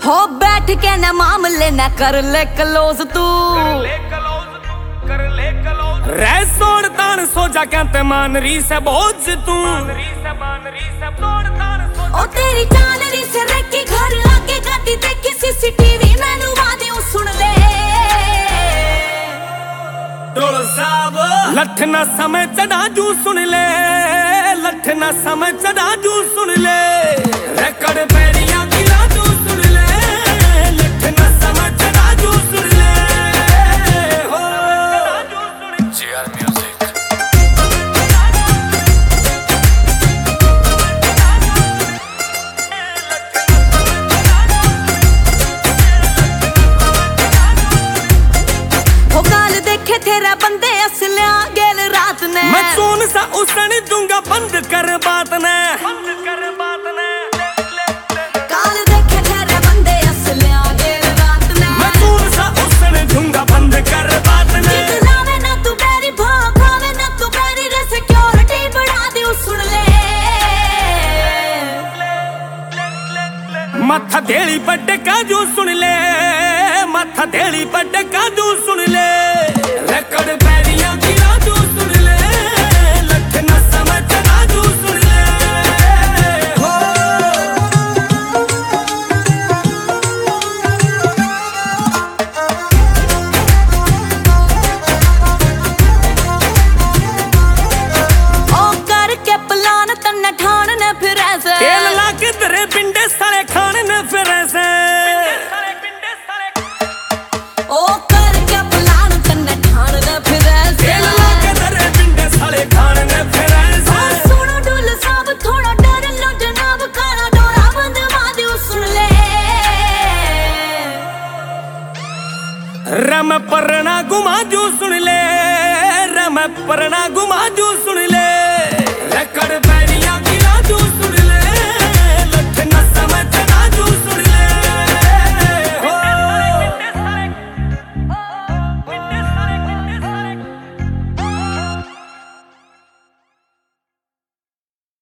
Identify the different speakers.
Speaker 1: हो बैठ के न मामले न कर ले क्लोज तू
Speaker 2: रह सोड़ तान सो जा कहते मान री से बोझ तू
Speaker 1: ओ तेरी चाल री से रखी घर आके गाती देखी सीसीटीवी मैनू वादे सुन ले
Speaker 2: डोल साहब लठ ना समय चढ़ा जू सुन ले लठ ना समय चढ़ा जू सुन ले रेकड़ पैरिया की राजू सुन ले लठ ना समय चढ़ा जू सुन ले हो जेआर म्यूजिक
Speaker 1: हो गाल देखे तेरा बंदे असलिया गेल रात ने
Speaker 2: मैं सुन सा उसन दूंगा बंद कर बात ने
Speaker 1: गाल देखे तेरे बंदे असलिया गेल रात ने
Speaker 2: मैं सुन सा उसन दूंगा बंद कर बात ने
Speaker 1: लावे ना तू बेरी भाग खावे ना तू बेरी रे सिक्योरिटी बढ़ा दे सुन ले
Speaker 2: मथा देली पड्डे काजू सुन ले मथा देली पड्डे काजू सुन ले रेकड़ पैरिया की राजू सुन ले लठ ना समझ राजू सुन ले हो
Speaker 1: ओ करके प्लान तन्ने ठान ने फिर ऐसे
Speaker 2: तेल ला के तेरे पिंडे सारे खाने ने फिर ऐसे
Speaker 1: ओ करके प्लान तन्ने ठान ने फिर ऐसे
Speaker 2: तेल ला के तेरे पिंडे सारे खाने ने फिर ऐसे
Speaker 1: सुनो डुल सब थोड़ा डर लो जनाब काला डोरा बंद वादे सुन ले
Speaker 2: रम परना गुमा जू सुन ले रम परना गुमा जू सुन ले